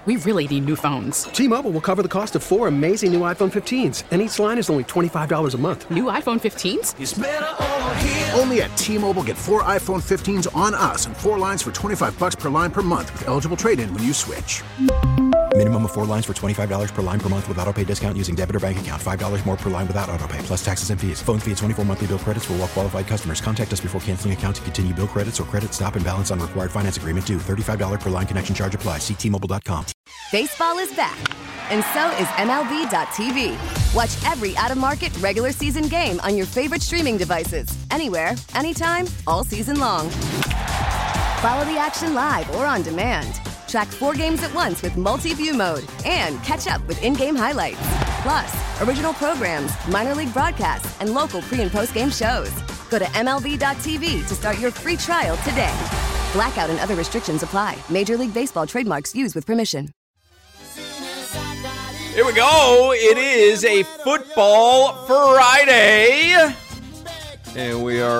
We really need new phones. T-Mobile will cover the cost of 4 amazing new iPhone 15s, and each line is only $25 a month. New iPhone 15s? It's better over here. Only at T-Mobile, get 4 iPhone 15s on us and 4 lines for $25 per line per month with eligible trade-in when you switch. Minimum of 4 lines for $25 per line per month with autopay discount using debit or bank account. $5 more per line without autopay, plus taxes and fees. Phone fee at 24 monthly bill credits for well-qualified customers. Contact us before canceling account to continue bill credits or credit stop and balance on required finance agreement due. $35 per line connection charge applies. See T-Mobile.com. Baseball is back, and so is MLB.tv. Watch every out-of-market regular season game on your favorite streaming devices. Anywhere, anytime, all season long. Follow the action live or on demand. Track 4 games at once with multi-view mode and catch up with in-game highlights. Plus, original programs, minor league broadcasts, and local pre- and post-game shows. Go to MLB.tv to start your free trial today. Blackout and other restrictions apply. Major League Baseball trademarks used with permission. Here we go. It is a Football Friday, and we are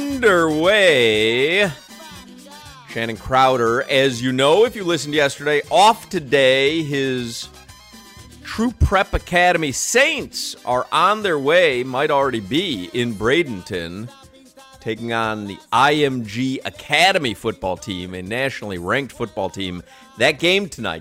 underway. Shannon Crowder, as you know, if you listened yesterday, off today. His True Prep Academy Saints are on their way, might already be in Bradenton, taking on the IMG Academy football team, a nationally ranked football team. That game tonight,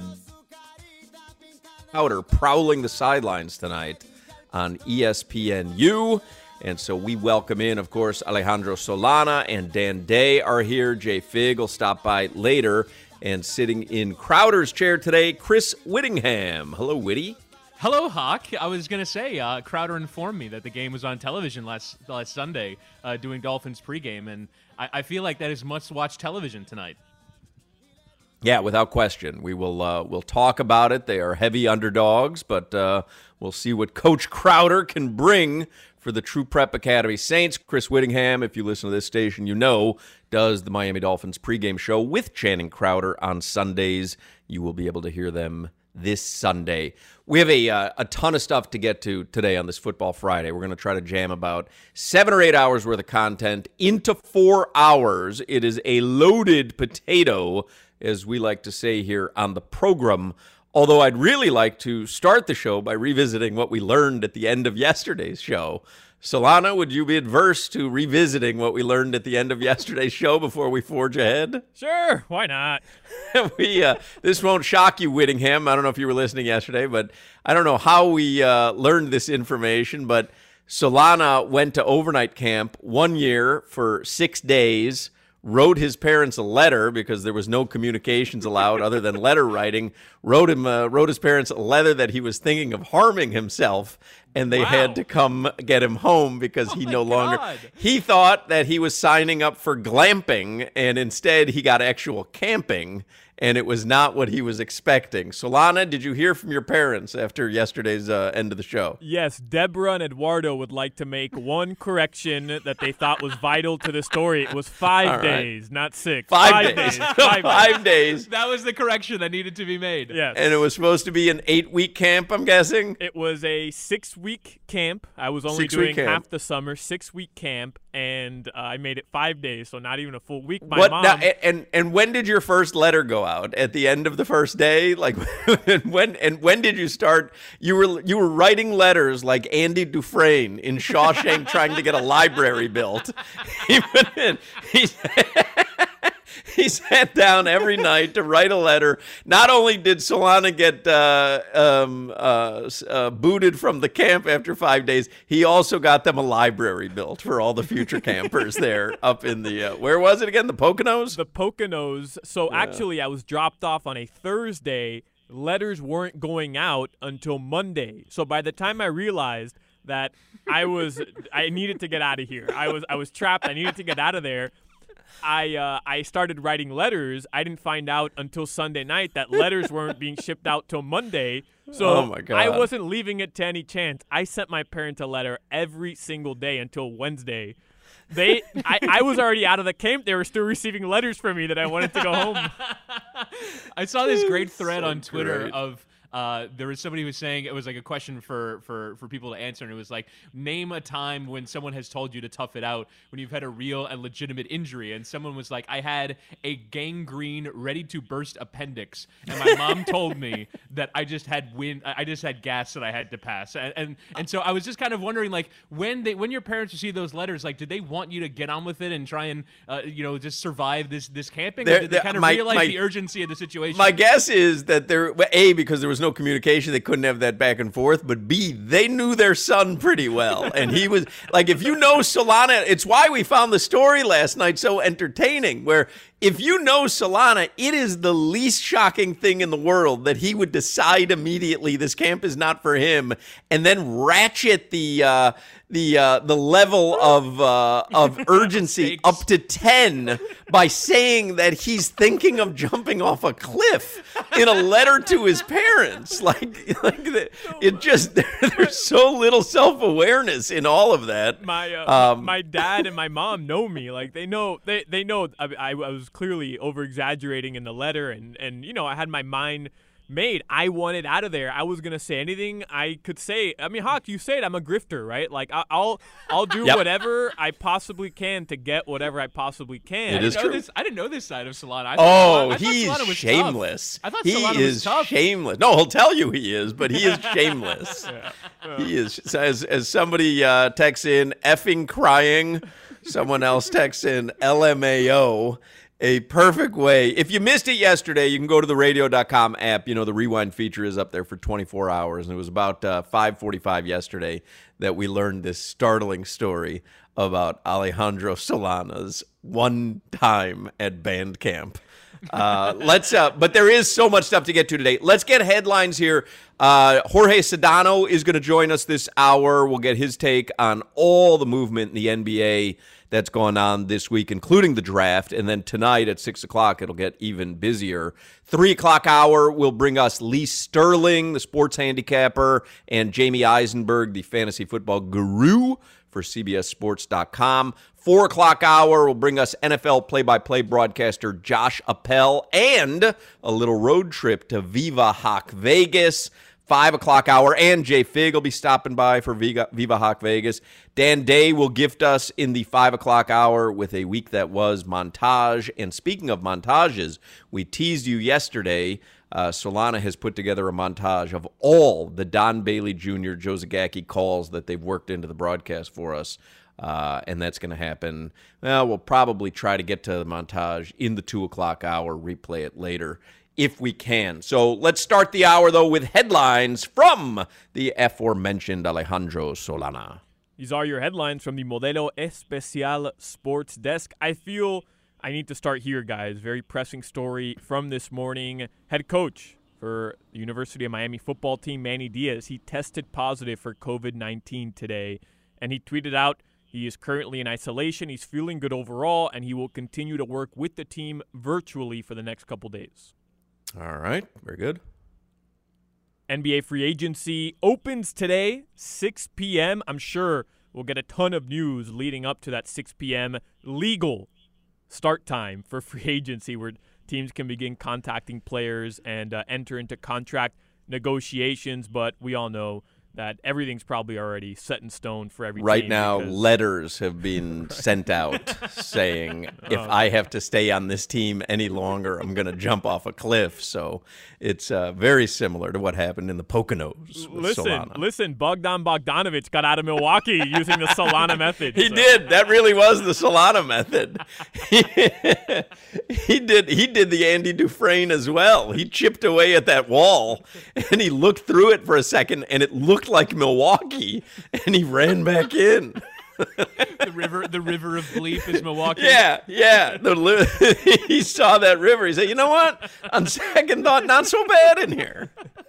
Crowder prowling the sidelines tonight on ESPNU. And so we welcome in, of course, Alejandro Solana and Dan Day are here. Jay Fig will stop by later. And sitting in Crowder's chair today, Chris Whittingham. Hello, Whitty. Hello, Hawk. I was going to say, Crowder informed me that the game was on television last Sunday doing Dolphins pregame, and I feel like that is must-watch television tonight. Yeah, without question. We will we'll talk about it. They are heavy underdogs, but we'll see what Coach Crowder can bring for the True Prep Academy Saints. Chris Whittingham, if you listen to this station, you know, does the Miami Dolphins pregame show with Channing Crowder on Sundays. You will be able to hear them this Sunday. We have a ton of stuff to get to today on this Football Friday. We're going to try to jam about 7 or 8 hours worth of content into 4 hours. It is a loaded potato, as we like to say here on the program. Although I'd really like to start the show by revisiting what we learned at the end of yesterday's show. Solana, would you be adverse to revisiting what we learned at the end of yesterday's show before we forge ahead? Sure, why not? This won't shock you, Whittingham. I don't know if you were listening yesterday, but I don't know how we learned this information, but Solana went to overnight camp 1 year for 6 days, wrote his parents a letter because there was no communications allowed other than letter writing, wrote his parents a letter that he was thinking of harming himself, and they had to come get him home because he no longer... He thought that he was signing up for glamping, and instead he got actual camping, and it was not what he was expecting. Solana, did you hear from your parents after yesterday's end of the show? Yes, Deborah and Eduardo would like to make one correction that they thought was vital to the story. It was 5 days, not 6. 5 days. 5 days. That was the correction that needed to be made. Yes. And it was supposed to be an 8-week camp, I'm guessing? It was a 6-week camp. I was only doing half the summer, 6-week camp, and I made it 5 days, so not even a full week. And when did your first letter go out? At the end of the first day? Like when did you start? You were writing letters like Andy Dufresne in Shawshank trying to get a library built. He sat down every night to write a letter. Not only did Solana get booted from the camp after 5 days, he also got them a library built for all the future campers there up in the, where was it again? The Poconos? The Poconos. So actually I was dropped off on a Thursday. Letters weren't going out until Monday. So by the time I realized that I needed to get out of here, I was trapped. I needed to get out of there. I started writing letters. I didn't find out until Sunday night that letters weren't being shipped out till Monday. So oh my God. I wasn't leaving it to any chance. I sent my parents a letter every single day until Wednesday. I was already out of the camp. They were still receiving letters from me that I wanted to go home. I saw this great thread on Twitter of there was somebody who was saying it was like a question for people to answer, and it was like, name a time when someone has told you to tough it out when you've had a real and legitimate injury. And someone was like, I had a gangrene, ready to burst appendix, and my mom told me that I just had gas that I had to pass. And so I was just kind of wondering, like, when your parents receive those letters, like, did they want you to get on with it and try and just survive this camping, or did they kind of realize the urgency of the situation? My guess is that because there was no communication, they couldn't have that back and forth, but B, they knew their son pretty well. And he was like, if you know Solana, it's why we found the story last night so entertaining, where if you know Solana, it is the least shocking thing in the world that he would decide immediately this camp is not for him, and then ratchet the level of urgency up to 10 by saying that he's thinking of jumping off a cliff in a letter to his parents. It just, there's so little self-awareness in all of that. My dad and my mom know me. Like, they know I was clearly over-exaggerating in the letter, and I had my mind made. I wanted out of there. I was gonna say anything I could say. I mean, Hawk, you say it. I'm a grifter, right? Like, I'll do whatever I possibly can to get whatever I possibly can. It is true. I didn't know this side of Solana. He's shameless. I thought Solana was tough. Shameless. No, he'll tell you he is, but he is shameless. He is. As somebody texts in, effing crying. Someone else texts in, LMAO. A perfect way. If you missed it yesterday, you can go to the radio.com app. The rewind feature is up there for 24 hours. And it was about 5:45 yesterday that we learned this startling story about Alejandro Solana's one time at band camp. But there is so much stuff to get to today. Let's get headlines here. Jorge Sedano is going to join us this hour. We'll get his take on all the movement in the NBA that's going on this week, including the draft. And then tonight at 6 o'clock, it'll get even busier. 3 o'clock hour will bring us Lee Sterling, the sports handicapper, and Jamie Eisenberg, the fantasy football guru for CBSSports.com. 4 o'clock hour will bring us NFL play-by-play broadcaster Josh Appel and a little road trip to Viva Hawk Vegas. 5 o'clock hour, and Jay Fig will be stopping by for Viva Hawk Vegas. Dan Day will gift us in the 5 o'clock hour with a week that was montage. And speaking of montages, we teased you yesterday. Solana has put together a montage of all the Don Bailey Jr., Joe Zagacki calls that they've worked into the broadcast for us. And that's going to happen. Well, we'll probably try to get to the montage in the 2 o'clock hour, replay it later if we can. So let's start the hour, though, with headlines from the aforementioned Alejandro Solana. These are your headlines from the Modelo Especial Sports Desk. I feel I need to start here, guys. Very pressing story from this morning. Head coach for the University of Miami football team, Manny Diaz, he tested positive for COVID-19 today, and he tweeted out, he is currently in isolation, he's feeling good overall, and he will continue to work with the team virtually for the next couple days. All right, very good. NBA free agency opens today, 6 p.m. I'm sure we'll get a ton of news leading up to that 6 p.m. legal start time for free agency, where teams can begin contacting players and enter into contract negotiations. But we all know that everything's probably already set in stone for every right team. Now, letters have been sent out saying, if I have to stay on this team any longer, I'm going to jump off a cliff. So it's very similar to what happened in the Poconos with Solana. Listen, Bogdan Bogdanovic got out of Milwaukee using the Solana method. He did. That really was the Solana method. He did the Andy Dufresne as well. He chipped away at that wall, and he looked through it for a second, and it looked like Milwaukee, and he ran back in. The river of bleep is Milwaukee. Yeah. He saw that river. He said, "You know what? On second thought, not so bad in here."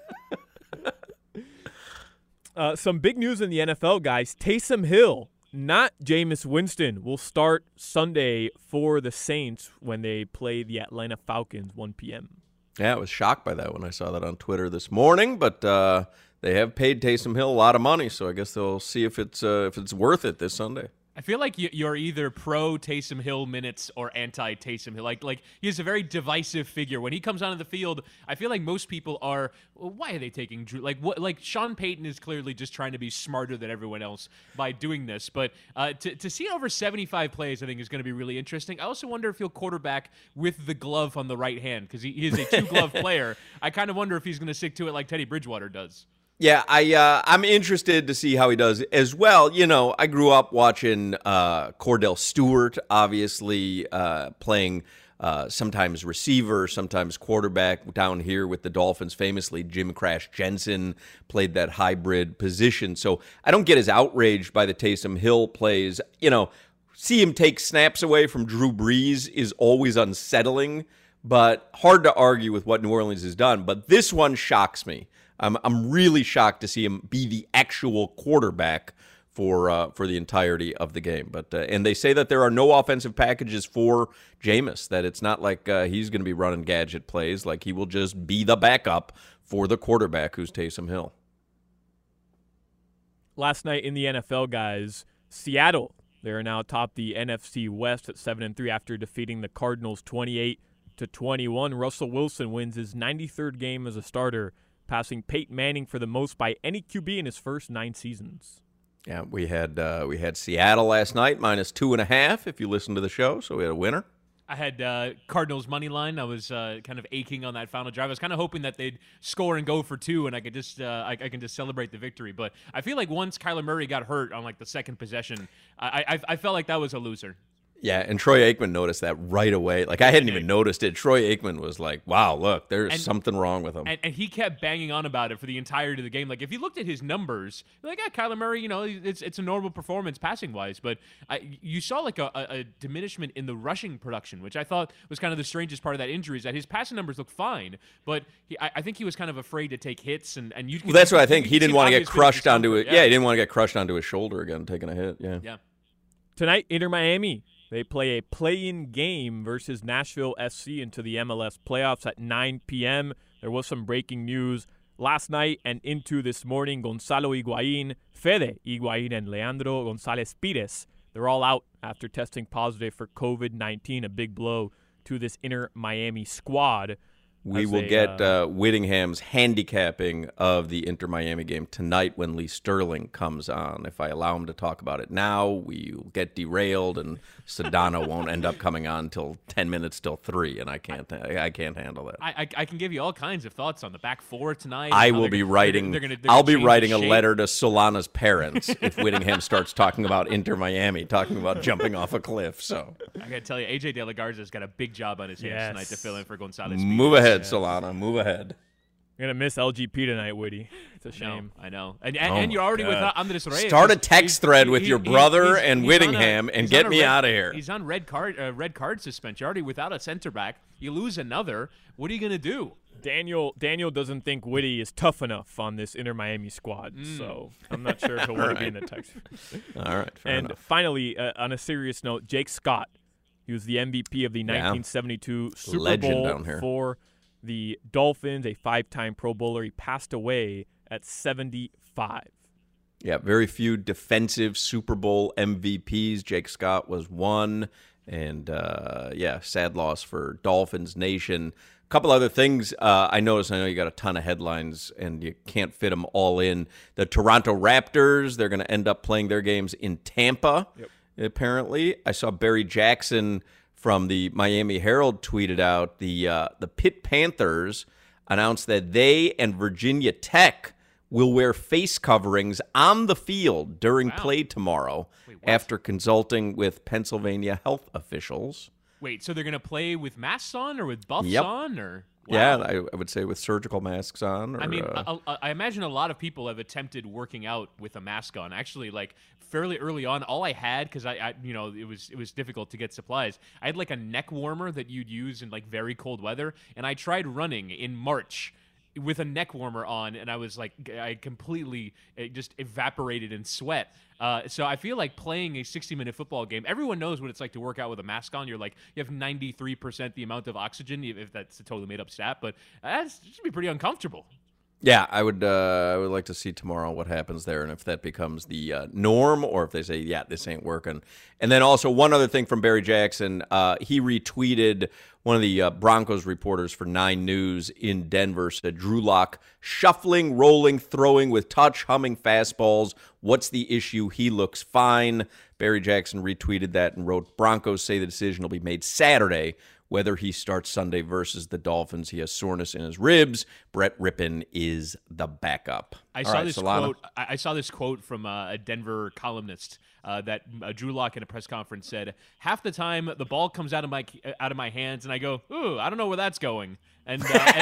Some big news in the NFL, guys. Taysom Hill, not Jameis Winston, will start Sunday for the Saints when they play the Atlanta Falcons, 1 p.m. Yeah, I was shocked by that when I saw that on Twitter this morning, but they have paid Taysom Hill a lot of money, so I guess they'll see if it's worth it this Sunday. I feel like you're either pro Taysom Hill minutes or anti Taysom Hill. Like he's a very divisive figure. When he comes onto the field, I feel like most people are, well, why are they taking Drew? Like Sean Payton is clearly just trying to be smarter than everyone else by doing this. But to see over 75 plays, I think is going to be really interesting. I also wonder if he'll quarterback with the glove on the right hand because he is a 2-glove player. I kind of wonder if he's going to stick to it like Teddy Bridgewater does. Yeah, I'm interested to see how he does as well. You know, I grew up watching Cordell Stewart, obviously playing sometimes receiver, sometimes quarterback down here with the Dolphins. Famously, Jim Crash Jensen played that hybrid position. So I don't get as outraged by the Taysom Hill plays. You know, see him take snaps away from Drew Brees is always unsettling, but hard to argue with what New Orleans has done. But this one shocks me. I'm really shocked to see him be the actual quarterback for the entirety of the game. But and they say that there are no offensive packages for Jameis, that it's not like he's going to be running gadget plays. Like he will just be the backup for the quarterback, who's Taysom Hill. Last night in the NFL, guys, Seattle, they are now atop the NFC West at 7-3 after defeating the Cardinals 28-21. Russell Wilson wins his 93rd game as a starter, passing Peyton Manning for the most by any QB in his first 9 seasons. Yeah, we had Seattle last night, -2.5, if you listen to the show, so we had a winner. I had Cardinals money line. I was kind of aching on that final drive. I was kind of hoping that they'd score and go for 2, and I could just I can just celebrate the victory. But I feel like once Kyler Murray got hurt on like the second possession, I felt like that was a loser. Yeah, and Troy Aikman noticed that right away. Like, I hadn't even noticed it. Troy Aikman was like, wow, look, there's something wrong with him. And he kept banging on about it for the entirety of the game. Like, if you looked at his numbers, you're like, Kyler Murray, you know, it's a normal performance passing-wise. But you saw, like, a diminishment in the rushing production, which I thought was kind of the strangest part of that injury, is that his passing numbers looked fine. But I think he was kind of afraid to take hits. And you. Well, that's what I think. He didn't want to get crushed onto it. Yeah, he didn't want to get crushed onto his shoulder again, taking a hit. Yeah. Tonight, Inter Miami. They play a play-in game versus Nashville SC into the MLS playoffs at 9 p.m. There was some breaking news last night and into this morning. Gonzalo Higuain, Fede Higuain, and Leandro Gonzalez Pires, they're all out after testing positive for COVID-19, a big blow to this Inter Miami squad. We will get Whittingham's handicapping of the Inter Miami game tonight when Lee Sterling comes on. If I allow him to talk about it now, we'll get derailed, and Sedano won't end up coming on till 10 minutes till 3, and I can't handle that. I can give you all kinds of thoughts on the back four tonight. I will be writing. I'll be writing a letter to Solana's parents if Whittingham starts talking about Inter Miami, talking about jumping off a cliff. So I got to tell you, AJ De La Garza's got a big job on his hands tonight to fill in for Gonzalez. Move ahead. Solana, move ahead. You're going to miss LGP tonight, Woody. It's a shame. I know. And you're already with Andres Reyes. Start a text thread with your brother and Whittingham and get me out of here. He's on red card suspension. You're already without a center back. You lose another. What are you going to do? Daniel doesn't think Woody is tough enough on this Inter Miami squad, so I'm not sure if he'll want to be in the text. All right, fair enough. Finally, on a serious note, Jake Scott. He was the MVP of the 1972 Super Bowl for the Dolphins, a 5-time Pro Bowler. He passed away at 75. Yeah, very few defensive Super Bowl MVPs. Jake Scott was one. And, sad loss for Dolphins Nation. A couple other things I noticed. I know you got a ton of headlines, and you can't fit them all in. The Toronto Raptors, they're going to end up playing their games in Tampa, apparently. I saw Barry Jackson from the Miami Herald tweeted out the Pitt Panthers announced that they and Virginia Tech will wear face coverings on the field during play tomorrow after consulting with Pennsylvania health officials. Wait, so they're going to play with masks on or with buffs on? Or Yeah, I would say with surgical masks on. Or, I mean, I imagine a lot of people have attempted working out with a mask on. Actually, like fairly early on, all I had, because I it was difficult to get supplies. I had like a neck warmer that you'd use in like very cold weather, and I tried running in March with a neck warmer on, and I was like, I completely just evaporated in sweat. So I feel like playing a 60-minute football game, everyone knows what it's like to work out with a mask on. You're like, you have 93% the amount of oxygen, if that's a totally made-up stat, but that should be pretty uncomfortable. Yeah, I would like to see tomorrow what happens there and if that becomes the norm or if they say, yeah, this ain't working. And then also one other thing from Barry Jackson, he retweeted one of the Broncos reporters for 9 News in Denver, said Drew Lock shuffling, rolling, throwing with touch, humming fastballs. What's the issue? He looks fine. Barry Jackson retweeted that and wrote, Broncos say the decision will be made Saturday whether he starts Sunday versus the Dolphins. He has soreness in his ribs. Brett Rippon is the backup. I saw this quote from a Denver columnist that Drew Lock in a press conference said, half the time the ball comes out of my hands and I go, ooh, I don't know where that's going. And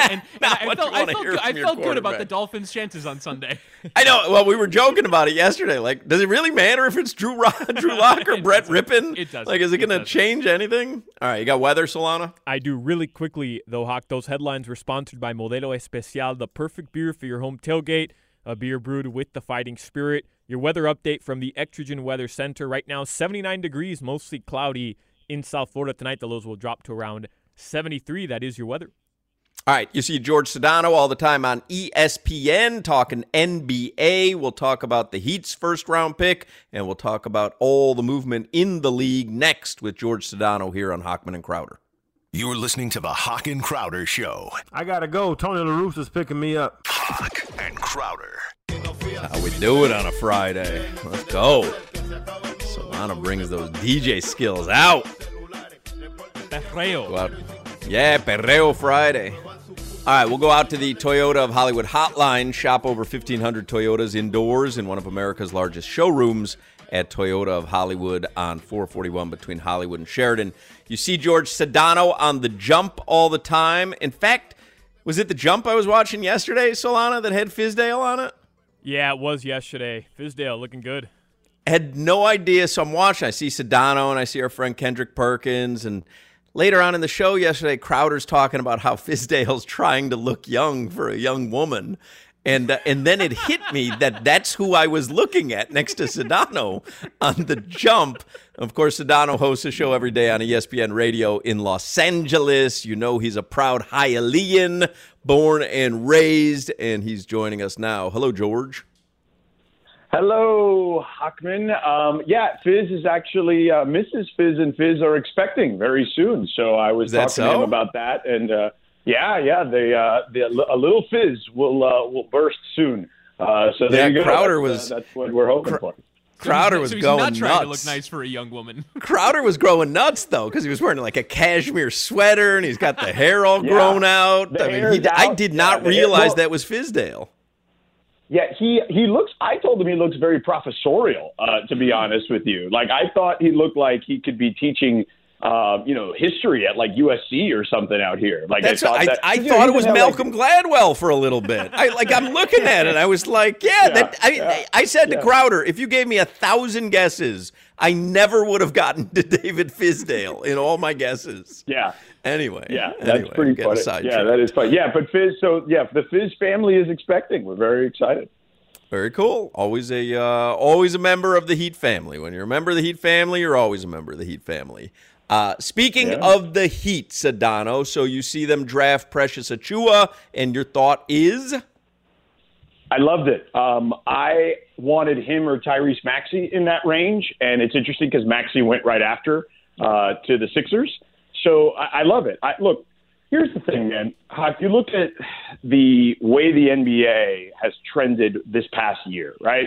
I felt good about the Dolphins' chances on Sunday. I know. Well, we were joking about it yesterday. Like, does it really matter if it's Drew Lock or Brett Rippon? It doesn't. Like, is it going to change anything? All right, you got weather, Solana? I do really quickly, though, Hawk. Those headlines were sponsored by Modelo Especial, the perfect beer for your home tailgate, a beer brewed with the fighting spirit. Your weather update from the Extragen Weather Center. Right now, 79 degrees, mostly cloudy in South Florida tonight. The lows will drop to around 73. That is your weather. All right, you see George Sedano all the time on ESPN talking NBA. We'll talk about the Heat's first-round pick, and we'll talk about all the movement in the league next with George Sedano here on Hochman and Crowder. You're listening to the Hawk and Crowder Show. I got to go. Tony La Russa's picking me up. Hawk and Crowder. How we do it on a Friday. Let's go. Solana brings those DJ skills out. Perreo. Go out. Yeah, Perreo Friday. All right, we'll go out to the Toyota of Hollywood hotline. Shop over 1,500 Toyotas indoors in one of America's largest showrooms at Toyota of Hollywood on 441 between Hollywood and Sheridan. You see George Sedano on the jump all the time. In fact, was it the jump I was watching yesterday, Solana, that had Fizdale on it? Yeah, it was yesterday. Fizdale looking good. Had no idea, so I'm watching. I see Sedano and I see our friend Kendrick Perkins, and later on in the show yesterday, Crowder's talking about how Fizdale's trying to look young for a young woman. And then it hit me that that's who I was looking at next to Sedano on the jump. Of course, Sedano hosts a show every day on ESPN Radio in Los Angeles. You know he's a proud Hialeah, born and raised, and he's joining us now. Hello, George. Hello, Hochman. Fizz is actually Mrs. Fizz and Fizz are expecting very soon. So I was talking to him about that, and a little Fizz will burst soon. So there you go. Crowder that's what we're hoping for. Crowder was so he's going not trying nuts. to look nice for a young woman. Crowder was growing nuts, though, because he was wearing like a cashmere sweater, and he's got the hair all grown out. I did not realize that was Fizdale. Yeah, he looks. I told him he looks very professorial. To be honest with you, like I thought he looked like he could be teaching, history at like USC or something out here. Like I thought it was Malcolm Gladwell for a little bit. I'm looking at it. I was like, I said to Crowder, if you gave me 1,000 guesses, I never would have gotten to David Fizdale in all my guesses. Yeah. Anyway. Yeah, that's pretty funny. Yeah, that is funny. Yeah, but Fizz. So the Fizz family is expecting. We're very excited. Very cool. Always a member of the Heat family. When you're a member of the Heat family, you're always a member of the Heat family. Speaking of the Heat, Sedano, so you see them draft Precious Achiuwa, and your thought is? I loved it. I wanted him or Tyrese Maxey in that range, and it's interesting because Maxey went right after to the Sixers. So I love it. Look, here's the thing, man. If you look at the way the NBA has trended this past year, right?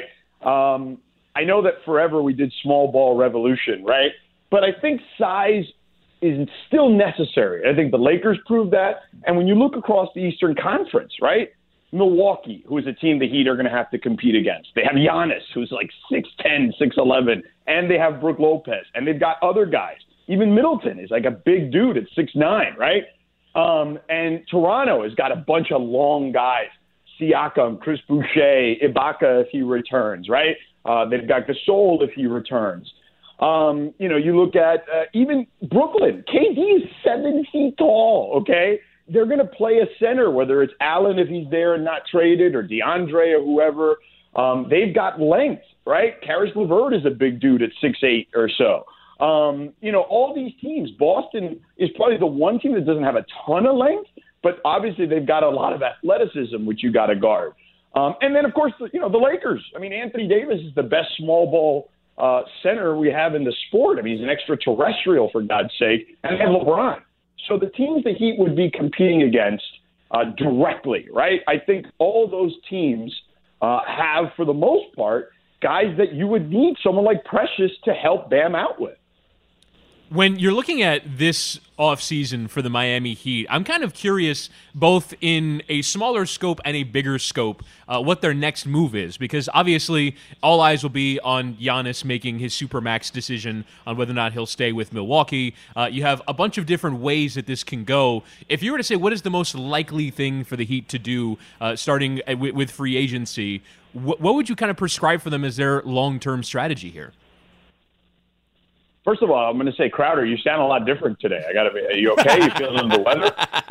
I know that forever we did small ball revolution, right? But I think size is still necessary. I think the Lakers proved that. And when you look across the Eastern Conference, right? Milwaukee, who is a team the Heat are going to have to compete against. They have Giannis, who's like 6'10", 6'11", and they have Brook Lopez, and they've got other guys. Even Middleton is like a big dude at 6'9", right? And Toronto has got a bunch of long guys. Siakam, Chris Boucher, Ibaka if he returns, right? They've got Gasol if he returns. You look at even Brooklyn. KD is 7 feet tall, okay? They're going to play a center, whether it's Allen if he's there and not traded or DeAndre or whoever. They've got length, right? Karis LeVert is a big dude at 6'8" or so. All these teams, Boston is probably the one team that doesn't have a ton of length, but obviously they've got a lot of athleticism, which you got to guard. And then, of course, the Lakers. I mean, Anthony Davis is the best small ball center we have in the sport. I mean, he's an extraterrestrial, for God's sake, and they have LeBron. So the teams the Heat would be competing against directly, right? I think all those teams have, for the most part, guys that you would need someone like Precious to help Bam out with. When you're looking at this offseason for the Miami Heat, I'm kind of curious, both in a smaller scope and a bigger scope, what their next move is. Because obviously, all eyes will be on Giannis making his Supermax decision on whether or not he'll stay with Milwaukee. You have a bunch of different ways that this can go. If you were to say what is the most likely thing for the Heat to do starting with free agency, what would you kind of prescribe for them as their long-term strategy here? First of all, I'm going to say, Crowder, you sound a lot different today. Are you okay? You feeling under the weather?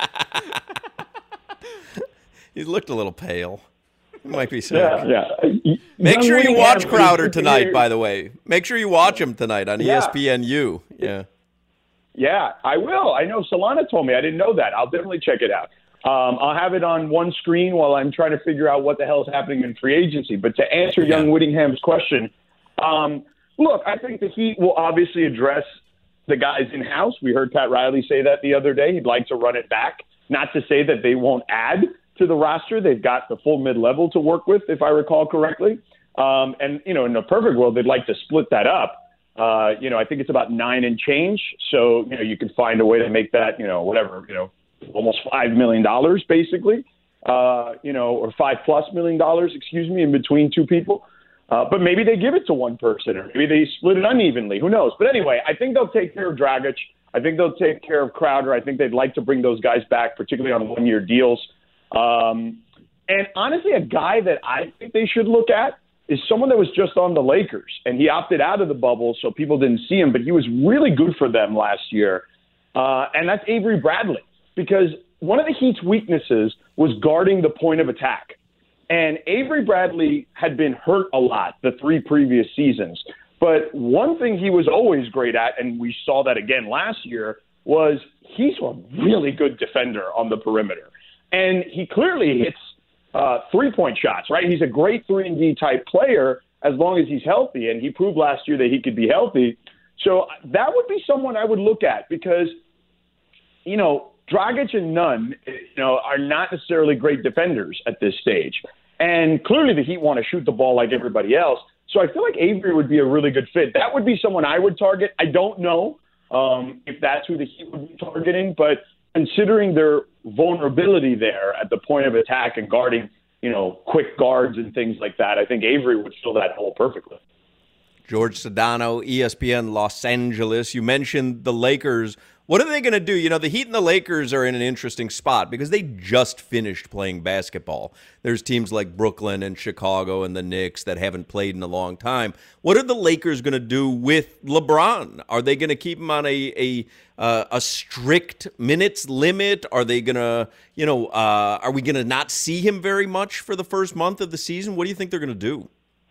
He looked a little pale. He might be sick. Yeah. Make sure you watch Crowder tonight, by the way. Make sure you watch him tonight on ESPNU. Yeah, I will. I know Solana told me. I didn't know that. I'll definitely check it out. I'll have it on one screen while I'm trying to figure out what the hell is happening in free agency. But to answer young Whittingham's question, look, I think the Heat will obviously address the guys in-house. We heard Pat Riley say that the other day. He'd like to run it back. Not to say that they won't add to the roster. They've got the full mid-level to work with, if I recall correctly. And, in a perfect world, they'd like to split that up. I think it's about 9 and change. So, you can find a way to make that, almost $5 million, basically, or $5+ million, in between two people. But maybe they give it to one person, or maybe they split it unevenly. Who knows? But anyway, I think they'll take care of Dragic. I think they'll take care of Crowder. I think they'd like to bring those guys back, particularly on one-year deals. And honestly, a guy that I think they should look at is someone that was just on the Lakers, and he opted out of the bubble, so people didn't see him, but he was really good for them last year. And that's Avery Bradley, because one of the Heat's weaknesses was guarding the point of attack. And Avery Bradley had been hurt a lot the 3 previous seasons. But one thing he was always great at, and we saw that again last year, was he's a really good defender on the perimeter. And he clearly hits 3-point shots, right? He's a great 3-and-D type player as long as he's healthy. And he proved last year that he could be healthy. So that would be someone I would look at because, Dragic and Nunn, are not necessarily great defenders at this stage. And clearly the Heat want to shoot the ball like everybody else. So I feel like Avery would be a really good fit. That would be someone I would target. I don't know if that's who the Heat would be targeting, but considering their vulnerability there at the point of attack and guarding, quick guards and things like that, I think Avery would fill that hole perfectly. George Sedano, ESPN Los Angeles. You mentioned the Lakers. What are they going to do? The Heat and the Lakers are in an interesting spot because they just finished playing basketball. There's teams like Brooklyn and Chicago and the Knicks that haven't played in a long time. What are the Lakers going to do with LeBron? Are they going to keep him on a strict minutes limit? Are they going to, are we going to not see him very much for the first month of the season? What do you think they're going to do?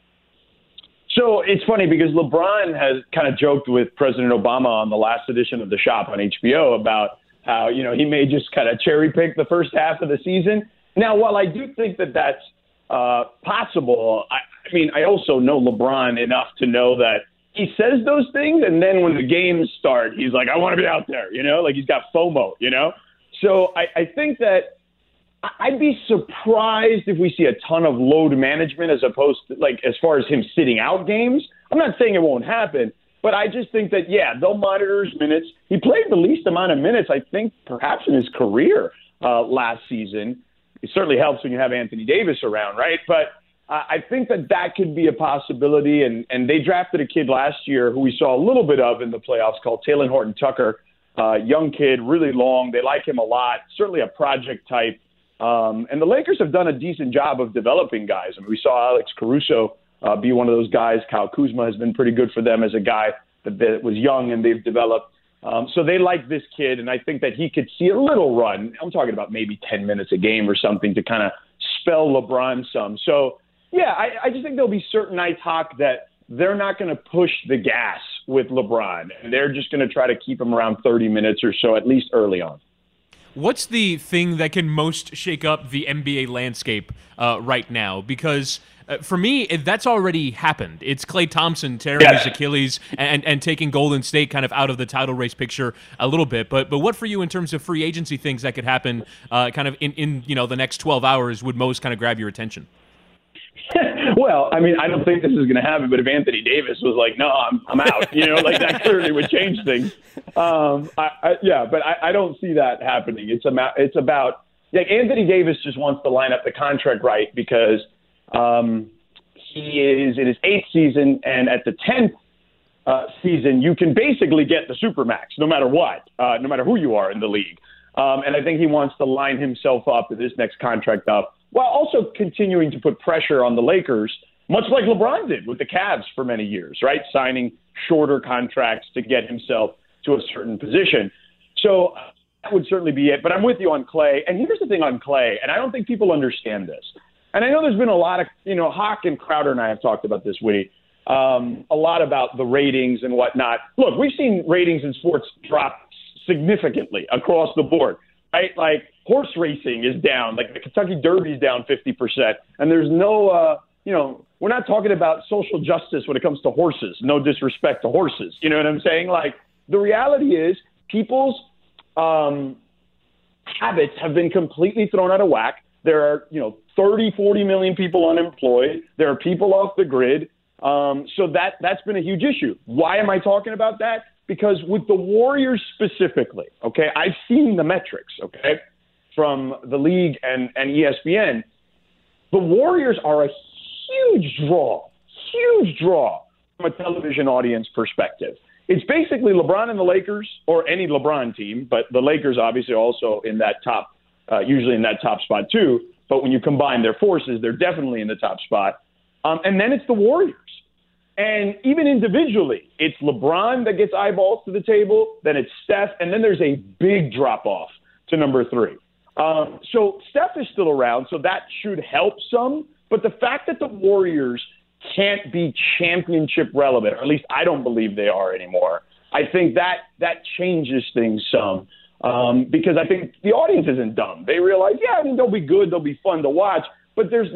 So it's funny because LeBron has kind of joked with President Obama on the last edition of The Shop on HBO about how, he may just kind of cherry pick the first half of the season. Now, while I do think that that's possible, I also know LeBron enough to know that he says those things. And then when the games start, he's like, I want to be out there, like he's got FOMO, So I think that I'd be surprised if we see a ton of load management as opposed to, as far as him sitting out games. I'm not saying it won't happen, but I just think that, they'll monitor his minutes. He played the least amount of minutes, I think, perhaps in his career last season. It certainly helps when you have Anthony Davis around, right? But I think that could be a possibility. And they drafted a kid last year who we saw a little bit of in the playoffs called Talen Horton-Tucker, young kid, really long. They like him a lot, certainly a project type. And the Lakers have done a decent job of developing guys. We saw Alex Caruso be one of those guys. Kyle Kuzma has been pretty good for them as a guy that was young and they've developed. So they like this kid, and I think that he could see a little run. I'm talking about maybe 10 minutes a game or something to kind of spell LeBron some. So, I just think there'll be certain nights, Hawk, that they're not going to push the gas with LeBron, and they're just going to try to keep him around 30 minutes or so, at least early on. what's the thing that can most shake up the NBA landscape right now? Because for me, that's already happened. It's Klay Thompson tearing his Achilles and taking Golden State kind of out of the title race picture a little bit. But what for you in terms of free agency things that could happen kind of in the next 12 hours would most kind of grab your attention? Well, I mean, I don't think this is going to happen, but if Anthony Davis was like, no, I'm out, that clearly would change things. But I don't see that happening. It's about Anthony Davis just wants to line up the contract right because he is in his 8th season, and at the 10th season, you can basically get the Supermax no matter what, no matter who you are in the league. And I think he wants to line himself up with his next contract up, while also continuing to put pressure on the Lakers, much like LeBron did with the Cavs for many years, right? Signing shorter contracts to get himself to a certain position. So that would certainly be it. But I'm with you on Klay. And here's the thing on Klay, and I don't think people understand this. And I know there's been a lot of, Hawk and Crowder and I have talked about this, Woody, a lot about the ratings and whatnot. Look, we've seen ratings in sports drop significantly across the board, right? Like horse racing is down, like the Kentucky Derby is down 50%. And there's no, we're not talking about social justice when it comes to horses. No disrespect to horses. You know what I'm saying? Like the reality is people's habits have been completely thrown out of whack. There are, 30, 40 million people unemployed. There are people off the grid. So that's been a huge issue. Why am I talking about that? Because with the Warriors specifically, okay, I've seen the metrics, okay, from the league and ESPN. The Warriors are a huge draw from a television audience perspective. It's basically LeBron and the Lakers, or any LeBron team, but the Lakers obviously also in that top, usually in that top spot too. But when you combine their forces, they're definitely in the top spot. And then it's the Warriors. And even individually, it's LeBron that gets eyeballs to the table, then it's Steph, and then there's a big drop-off to number 3. So Steph is still around, so that should help some. But the fact that the Warriors can't be championship relevant, or at least I don't believe they are anymore, I think that changes things some. Because I think the audience isn't dumb. They realize, they'll be good, they'll be fun to watch, but you're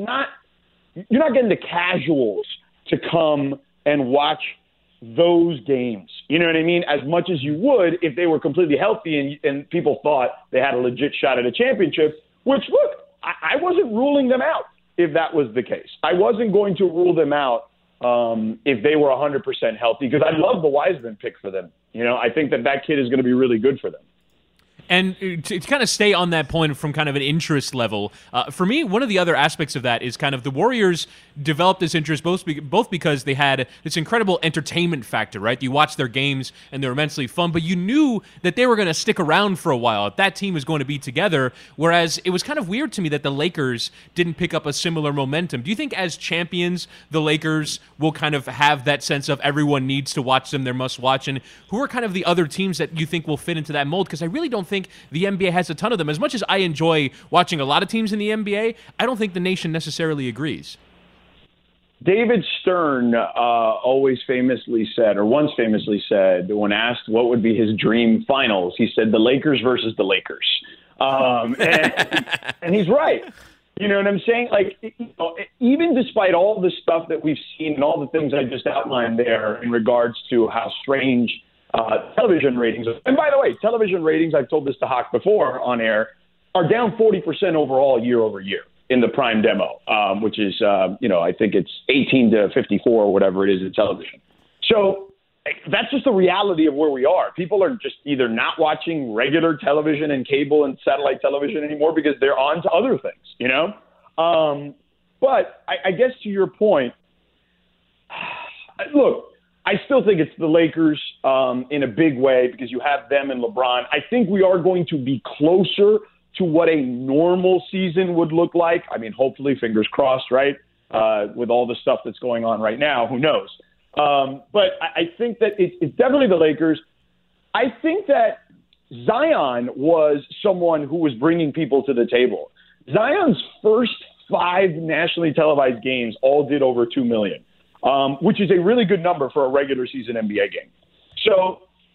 not getting the casuals to come and watch those games. You know what I mean? As much as you would if they were completely healthy and people thought they had a legit shot at a championship, which, look, I wasn't ruling them out if that was the case. I wasn't going to rule them out if they were 100% healthy, because I love the Wiseman pick for them. I think that kid is going to be really good for them. And to kind of stay on that point from kind of an interest level, for me, one of the other aspects of that is kind of the Warriors developed this interest both because they had this incredible entertainment factor, right? You watch their games and they're immensely fun, but you knew that they were going to stick around for a while. That team was going to be together, whereas it was kind of weird to me that the Lakers didn't pick up a similar momentum. Do you think as champions, the Lakers will kind of have that sense of everyone needs to watch them, they're must watch? And who are kind of the other teams that you think will fit into that mold? Because I really don't think the NBA has a ton of them. As much as I enjoy watching a lot of teams in the NBA, I don't think the nation necessarily agrees. David Stern always famously said, or once famously said, when asked what would be his dream finals, he said the Lakers versus the Lakers. And he's right. You know what I'm saying? Like, even despite all the stuff that we've seen and all the things I just outlined there in regards to how strange television ratings. And by the way, television ratings, I've told this to Hawk before on air, are down 40% overall year over year in the prime demo, which is, I think it's 18 to 54 or whatever it is in television. So that's just the reality of where we are. People are just either not watching regular television and cable and satellite television anymore because they're on to other things, But I guess to your point, look, I still think it's the Lakers in a big way because you have them and LeBron. I think we are going to be closer to what a normal season would look like. I mean, hopefully, fingers crossed, right? With all the stuff that's going on right now, who knows? But I think that it's definitely the Lakers. I think that Zion was someone who was bringing people to the table. Zion's first 5 nationally televised games all did over 2 million. Which is a really good number for a regular season NBA game. So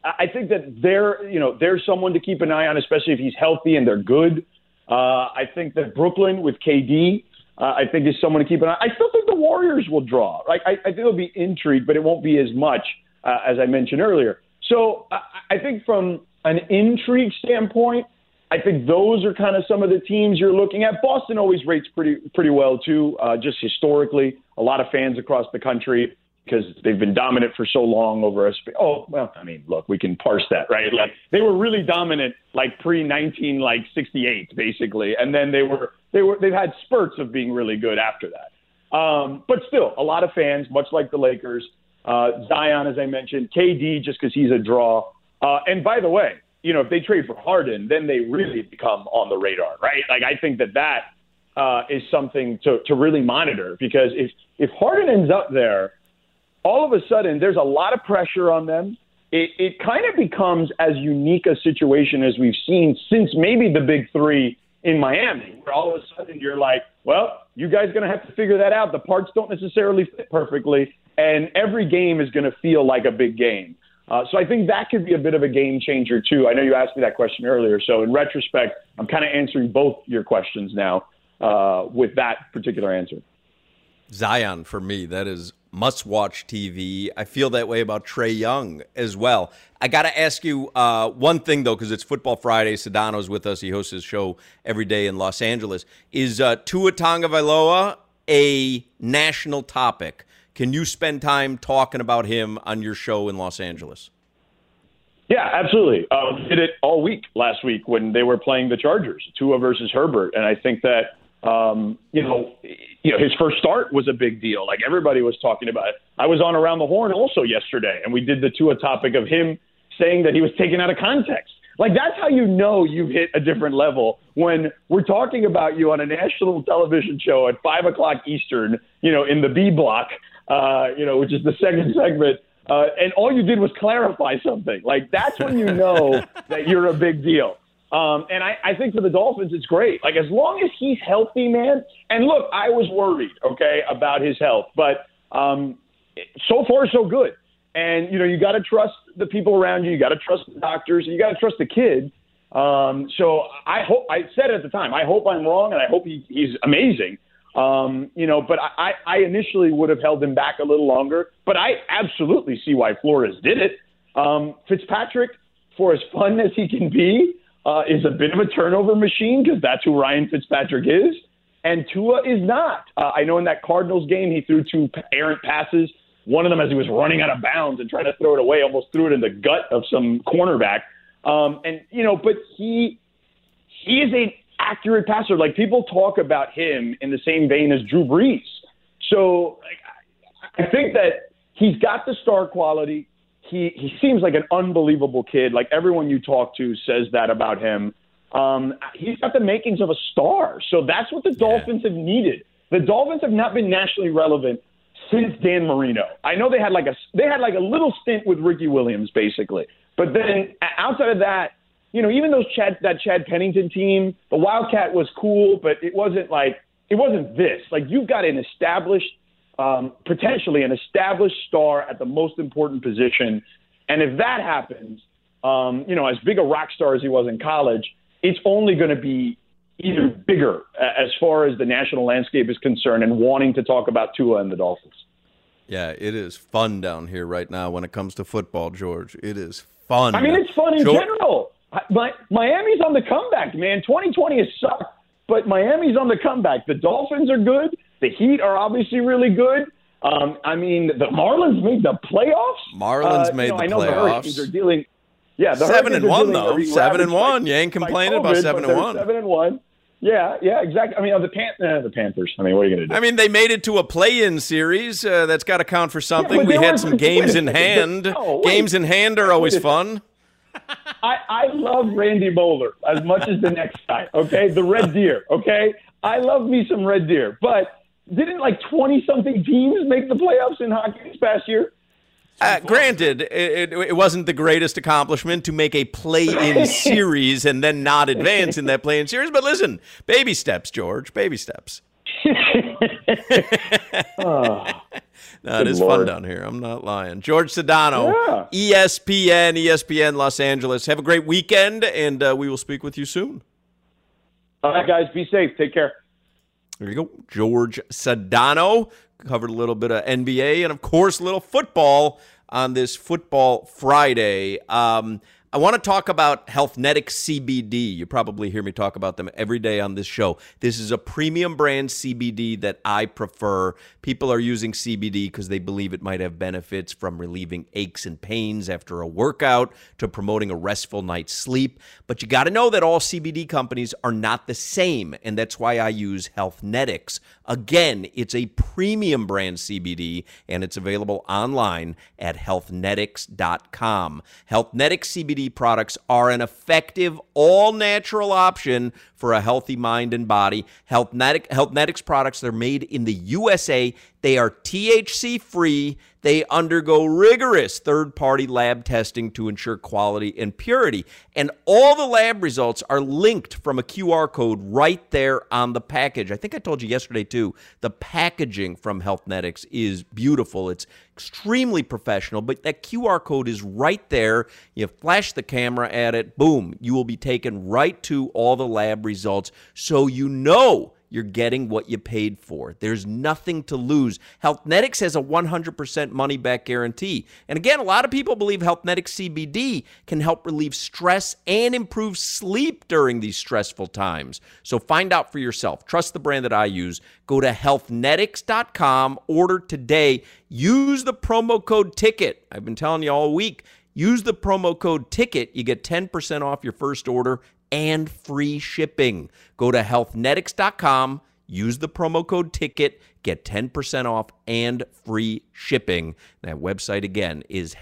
I think that they're someone to keep an eye on, especially if he's healthy and they're good. I think that Brooklyn with KD, I think is someone to keep an eye on. I still think the Warriors will draw. Like I think it'll be intrigue, but it won't be as much as I mentioned earlier. So I think from an intrigue standpoint, I think those are kind of some of the teams you're looking at. Boston always rates pretty well too, just historically. A lot of fans across the country because they've been dominant for so long over us. Oh, well, I mean, look, we can parse that, right? Like they were really dominant like pre-1968 basically, and then they've had spurts of being really good after that. But still, a lot of fans, much like the Lakers. Zion, as I mentioned, KD, just because he's a draw. And by the way, if they trade for Harden, then they really become on the radar, right? Like I think that is something to really monitor, because if Harden ends up there, all of a sudden there's a lot of pressure on them. It kind of becomes as unique a situation as we've seen since maybe the big three in Miami, where all of a sudden you're like, well, you guys are going to have to figure that out. The parts don't necessarily fit perfectly, and every game is going to feel like a big game. So I think that could be a bit of a game changer, too. I know you asked me that question earlier. So in retrospect, I'm kind of answering both your questions now with that particular answer. Zion, for me, that is must-watch TV. I feel that way about Trae Young as well. I got to ask you one thing, though, because it's Football Friday. Sedano's with us. He hosts his show every day in Los Angeles. Is Tua Tagovailoa a national topic? Can you spend time talking about him on your show in Los Angeles? Yeah, absolutely. Did it all week last week when they were playing the Chargers, Tua versus Herbert. And I think that, his first start was a big deal. Like everybody was talking about it. I was on Around the Horn also yesterday, and we did the Tua topic of him saying that he was taken out of context. Like that's how you know you've hit a different level when we're talking about you on a national television show at 5:00 Eastern, in the B block, which is the second segment. And all you did was clarify something. Like, that's when you know that you're a big deal. And I think for the Dolphins, it's great. Like, as long as he's healthy, man. And look, I was worried, about his health. But so far, so good. And, you got to trust the people around you. You got to trust the doctors. You got to trust the kid. So I said at the time, I hope I'm wrong, and I hope he's amazing. But I initially would have held him back a little longer, but I absolutely see why Flores did it. Fitzpatrick, for as fun as he can be, is a bit of a turnover machine because that's who Ryan Fitzpatrick is. And Tua is not. I know in that Cardinals game, he threw 2 errant passes. One of them as he was running out of bounds and trying to throw it away, almost threw it in the gut of some cornerback. But he is an accurate passer. Like people talk about him in the same vein as Drew Brees. So I think that he's got the star quality. He seems like an unbelievable kid. Like everyone you talk to says that about him. He's got the makings of a star. So that's what the Dolphins have needed. The Dolphins have not been nationally relevant since Dan Marino. I know they had like a little stint with Ricky Williams basically. But then outside of that, even that Chad Pennington team, the Wildcat was cool, but it wasn't this. Like you've got an established, potentially an established star at the most important position. And if that happens, as big a rock star as he was in college, it's only going to be even bigger as far as the national landscape is concerned and wanting to talk about Tua and the Dolphins. Yeah, it is fun down here right now when it comes to football, George. It is fun. I mean, it's fun in general. Miami's on the comeback, man. 2020 has sucked, but Miami's on the comeback. The Dolphins are good. The Heat are obviously really good. The Marlins made the playoffs. Marlins made the playoffs. I know the Hurricanes are dealing. Yeah, the 7-1 though. 7-1. You ain't complaining about 7-1. 7-1. Yeah, exactly. I mean, the Panthers. I mean, what are you going to do? I mean, they made it to a play-in series. That's got to count for something. Yeah, we had some games in hand. Games in hand are always fun. I love Randy Moeller as much as the next guy, okay? The Red Deer, okay? I love me some Red Deer. But didn't 20-something teams make the playoffs in hockey this past year? Granted, it wasn't the greatest accomplishment to make a play-in series and then not advance in that play-in series. But listen, baby steps, George, baby steps. No, it is fun down here. I'm not lying. George Sedano, ESPN Los Angeles. Have a great weekend, and we will speak with you soon. All right, guys. Be safe. Take care. There you go. George Sedano. Covered a little bit of NBA and, of course, a little football on this Football Friday. I want to talk about Healthnetics CBD. You probably hear me talk about them every day on this show. This is a premium brand CBD that I prefer. People are using CBD because they believe it might have benefits from relieving aches and pains after a workout to promoting a restful night's sleep. But you got to know that all CBD companies are not the same, and that's why I use Healthnetics. Again, it's a premium brand CBD, and it's available online at healthnetics.com. Healthnetics CBD products are an effective, all-natural option for a healthy mind and body. Healthnetics products, they're made in the USA. They are THC-free. They undergo rigorous third-party lab testing to ensure quality and purity. And all the lab results are linked from a QR code right there on the package. I think I told you yesterday, too, the packaging from Healthnetics is beautiful. It's extremely professional, but that QR code is right there. You flash the camera at it, boom, you will be taken right to all the lab results, so you know you're getting what you paid for. There's nothing to lose. Healthnetics has a 100% money-back guarantee. And again, a lot of people believe Healthnetics CBD can help relieve stress and improve sleep during these stressful times. So find out for yourself. Trust the brand that I use. Go to healthnetics.com. Order today. Use the promo code TICKET. I've been telling you all week. Use the promo code TICKET. You get 10% off your first order and free shipping. Go to healthnetics.com, use the promo code TICKET, get 10% off and free shipping. That website again is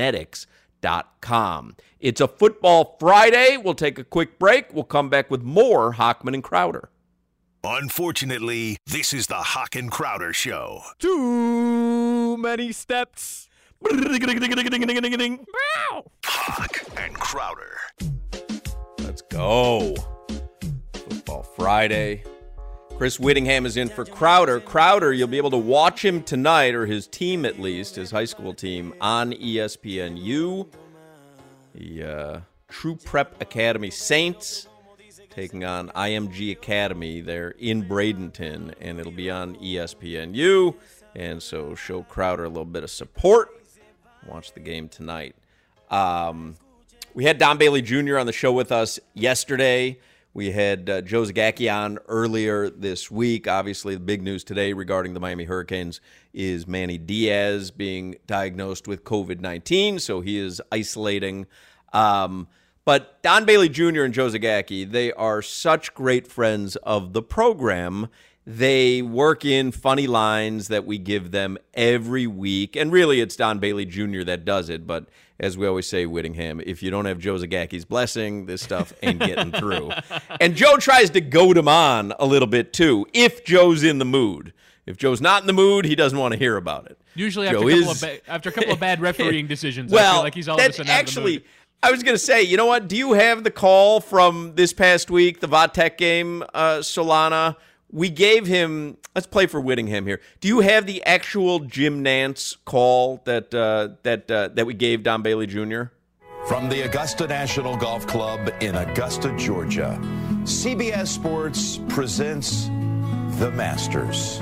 healthnetics.com. It's a Football Friday. We'll take a quick break. We'll come back with more Hochman and Crowder. Unfortunately, this is the Hoch and Crowder Show. Too many steps. Hoch and Crowder. Let's go. Football Friday. Chris Whittingham is in for Crowder. Crowder, you'll be able to watch him tonight, or his team at least, his high school team, on ESPNU. The True Prep Academy Saints taking on IMG Academy. They're in Bradenton, and it'll be on ESPNU. And so show Crowder a little bit of support. Watch the game tonight. We had Don Bailey Jr. on the show with us yesterday. We had Joe Zagacki on earlier this week. Obviously, the big news today regarding the Miami Hurricanes is Manny Diaz being diagnosed with COVID-19, so he is isolating. But Don Bailey Jr. and Joe Zagacki, they are such great friends of the program. They work in funny lines that we give them every week. And really, it's Don Bailey Jr. that does it. But as we always say, Whittingham, if you don't have Joe Zagacki's blessing, this stuff ain't getting through. And Joe tries to goad him on a little bit, too, if Joe's in the mood. If Joe's not in the mood, he doesn't want to hear about it. Usually after a couple of bad refereeing decisions, I feel like he's all of a sudden out of the mood. I was going to say, you know what? Do you have the call from this past week, the Vatech game, Solana? We gave him, let's play for Whittingham here. Do you have the actual Jim Nantz call that we gave Don Bailey Jr.? From the Augusta National Golf Club in Augusta, Georgia, CBS Sports presents The Masters.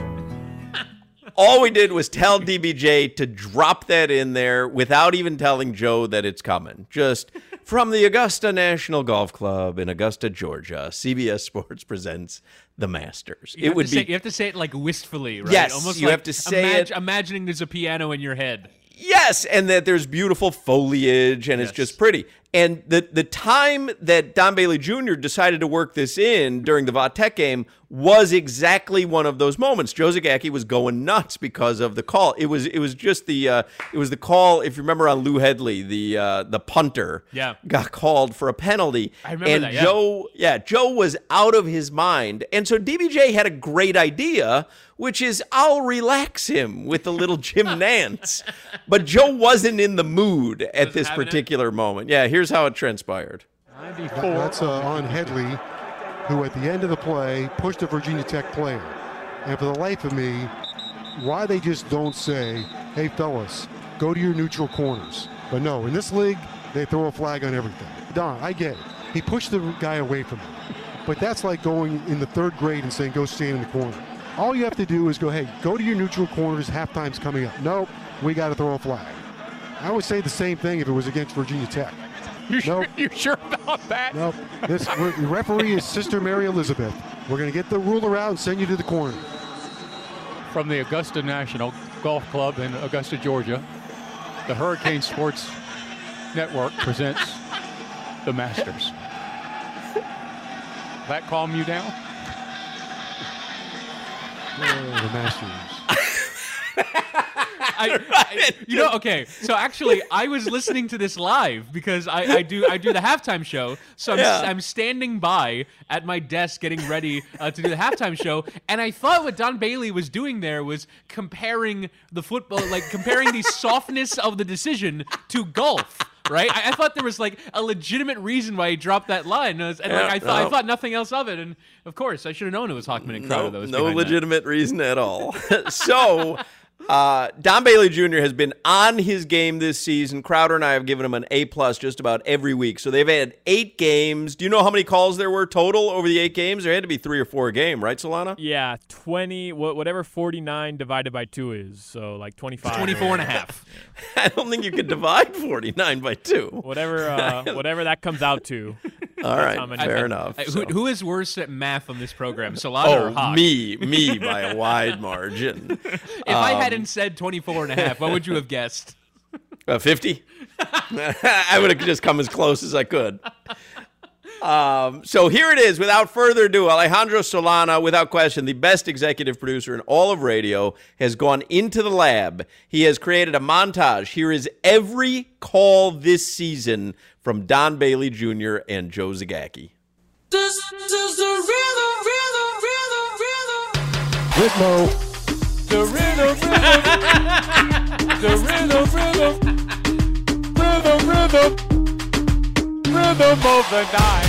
All we did was tell DBJ to drop that in there without even telling Joe that it's coming. Just from the Augusta National Golf Club in Augusta, Georgia, CBS Sports presents The Masters. You have to say it like wistfully, right? Yes, almost you like have to say it. Imagining there's a piano in your head. Yes, and that there's beautiful foliage, and it's just pretty. And the time that Don Bailey Jr. decided to work this in during the Vatech game was exactly one of those moments. Joe Zagacki was going nuts because of the call. It was just the call. If you remember on Lou Headley, the punter, got called for a penalty. I remember that. Yeah. Joe was out of his mind, and so DBJ had a great idea, which is I'll relax him with a little Jim Nantz. But Joe wasn't in the mood at this particular moment. Yeah, here's how it transpired. 94. That's on Headley, who at the end of the play pushed a Virginia Tech player. And for the life of me, why they just don't say, hey, fellas, go to your neutral corners. But no, in this league, they throw a flag on everything. Don, I get it. He pushed the guy away from him. But that's like going in the 3rd grade and saying, go stand in the corner. All you have to do is go, hey, go to your neutral corners, halftime's coming up. Nope, we got to throw a flag. I would say the same thing if it was against Virginia Tech. You sure about that? Nope. The referee is Sister Mary Elizabeth. We're going to get the ruler out and send you to the corner. From the Augusta National Golf Club in Augusta, Georgia, the Hurricane Sports Network presents the Masters. That calm you down? The Masters. Okay. So actually, I was listening to this live because I do the halftime show. So I'm standing by at my desk getting ready to do the halftime show, and I thought what Don Bailey was doing there was comparing the football, like comparing the softness of the decision to golf. Right, I thought there was like a legitimate reason why he dropped that line, I thought nothing else of it, and of course I should have known it was Hockman and Crowder. No legitimate reason at all. So, Don Bailey Jr. has been on his game this season. Crowder and I have given him an A+ just about every week. So they've had 8 games. Do you know how many calls there were total over the 8 games? There had to be 3 or 4 a game, right, Solana? Yeah, 20, whatever 49 divided by 2 is. So like 25. 24 and a half. I don't think you could divide 49 by 2. Whatever that comes out to. All right, fair enough. Who is worse at math on this program, Solana or Hawk? Me by a wide margin. If I hadn't said 24 and a half, what would you have guessed? 50? I would have just come as close as I could. So here it is. Without further ado, Alejandro Solana, without question, the best executive producer in all of radio, has gone into the lab. He has created a montage. Here is every call this season from Don Bailey Jr. and Joe Zagacki. This is the Whitmo. The rhythm, Rhythm of the night.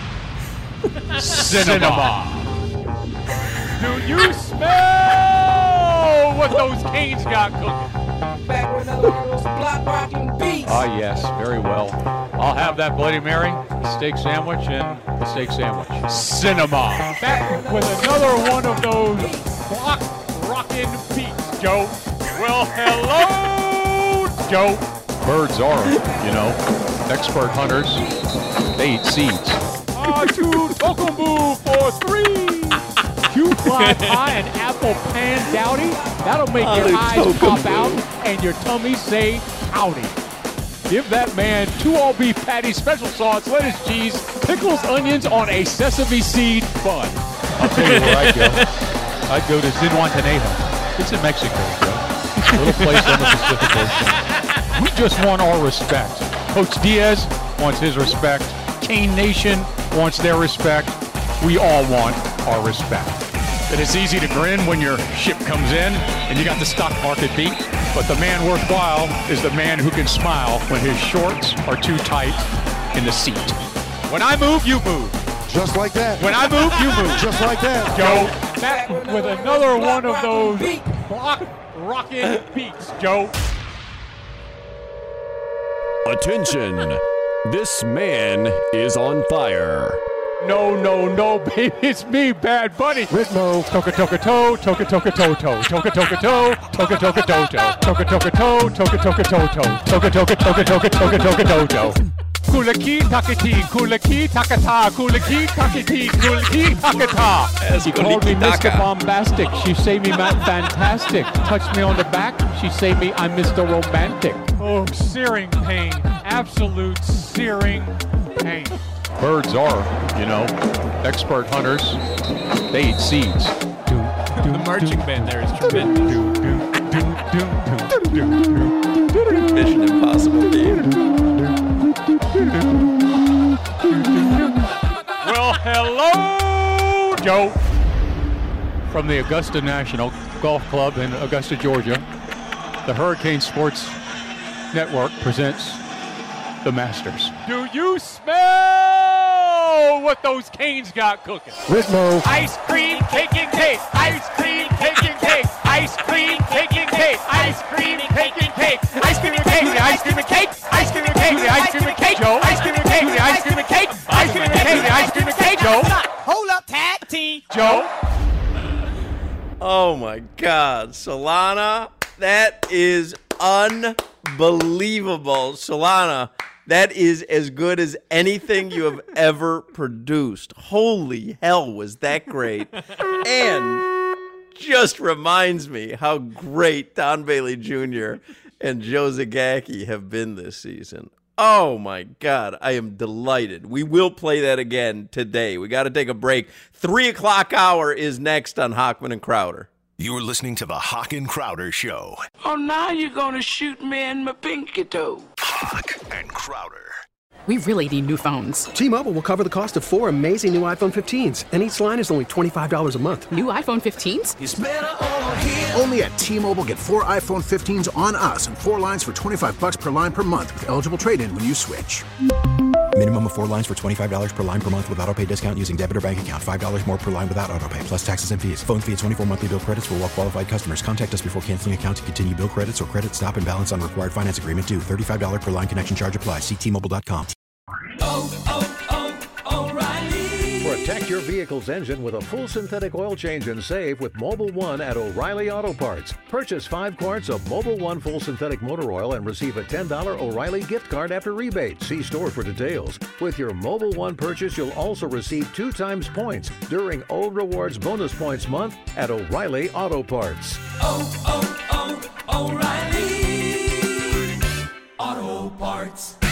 Cinema. Do you smell what those Canes got cooking? Back when the Lord was block rocking beats. Ah, yes, very well. I'll have that Bloody Mary, steak sandwich, and a steak sandwich. Cinema. Back with another one of those block rocking beats, Joe. Well, hello, Joe. Birds are, expert hunters. They eat seeds. To Tokambu for 3. You fly pie and apple pan dowdy. That'll make your eyes pop out and your tummy say howdy. Give that man 2 all-beef patties, special sauce, lettuce, cheese, pickles, onions on a sesame seed bun. I'll tell you where I'd go. I'd go to Zihuatanejo. It's in Mexico, Joe. A little place on the Pacific Ocean. We just want our respect. Coach Diaz wants his respect. Cane Nation wants their respect. We all want our respect. It is easy to grin when your ship comes in and you got the stock market beat, but the man worthwhile is the man who can smile when his shorts are too tight in the seat. When I move, you move. Just like that. When I move, you move. Just like that. Joe, back with another one of those block rocking beats, Joe. Attention. This man is on fire. No, baby, it's me, Bad Bunny. Ritmo. Toka toka toe, toka toka toe toe, toka toka toe, toka toka toe toe, toka toka toe, toka toka toe toe, toka toka toka toka toka toka toe toe. Kulaki takati, kulaki takata, kulaki takati, kulaki takata. She called me Mr. Bombastic. She say me man fantastic. Touch me on the back. She say me I'm Mr. Romantic. Oh, searing pain. Absolute searing pain. Birds are, expert hunters. They eat seeds. The marching band there is tremendous. Mission Impossible theme. Well, hello, Joe. From the Augusta National Golf Club in Augusta, Georgia, the Hurricane Sports Network presents the Masters. Do you smell what those Canes got cooking? Ritmo. Ice cream, cake and cake. Ice cream, cake and cake. Ice cream, cream and cake. Ice cream and cake. Ice cream and cake, Joe. Hold up, tag team. Joe. Oh, my God. Solana, that is unbelievable. Solana, that is as good as anything you have ever produced. Holy hell, was that great. And just reminds me how great Don Bailey Jr. and Joe Zagacki have been this season. Oh, my God. I am delighted. We will play that again today. We got to take a break. 3 o'clock hour is next on Hochman and Crowder. You're listening to the Hawk and Crowder Show. Oh, now you're gonna shoot me in my pinky toe. Hawk and Crowder. We really need new phones. T-Mobile will cover the cost of 4 amazing new iPhone 15s, and each line is only $25 a month. New iPhone 15s? It's better over here. Only at T-Mobile, get 4 iPhone 15s on us and 4 lines for $25 per line per month with eligible trade-in when you switch. Minimum of 4 lines for $25 per line per month with autopay discount using debit or bank account. $5 more per line without autopay, plus taxes and fees. Phone fee at 24 monthly bill credits for well-qualified customers. Contact us before canceling account to continue bill credits or credit stop and balance on required finance agreement due. $35 per line connection charge applies. See T-Mobile.com. O'Reilly. Protect your vehicle's engine with a full synthetic oil change and save with Mobil 1 at O'Reilly Auto Parts. Purchase 5 quarts of Mobil 1 full synthetic motor oil and receive a $10 O'Reilly gift card after rebate. See store for details. With your Mobil 1 purchase, you'll also receive 2 times points during O Rewards Bonus Points Month at O'Reilly Auto Parts. O'Reilly Auto Parts.